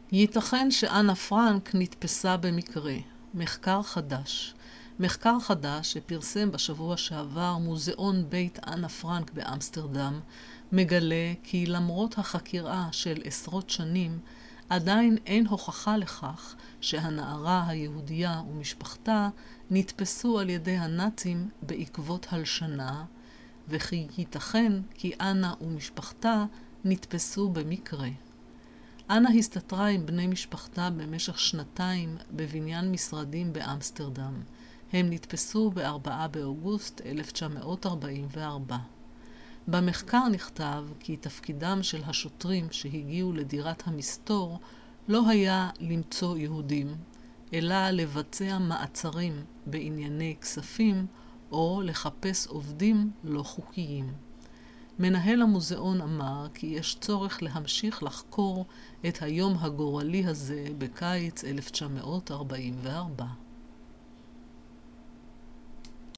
ייתכן שאנה פרנק נתפסה במקרה. מחקר חדש שפרסם בשבוע שעבר מוזיאון בית אנה פרנק באמסטרדם מגלה כי למרות החקירה של עשרות שנים עדיין אין הוכחה לכך שהנערה היהודייה ומשפחתה נתפסו על ידי הנאצים בעקבות הלשנה, וכי ייתכן כי אנה ומשפחתה נתפסו במקרה. אנה הסתתרה עם בני משפחתה במשך 2 בבניין משרדים באמסטרדם. הם נתפסו ב-4 באוגוסט 1944. במחקר נכתב כי תפקידם של השוטרים שהגיעו לדירת המסתור לא היה למצוא יהודים, אלא לבצע מעצרים בענייני כספים או לחפש עובדים לא חוקיים. מנהל המוזיאון אמר כי יש צורך להמשיך לחקור את היום הגורלי הזה בקיץ 1944.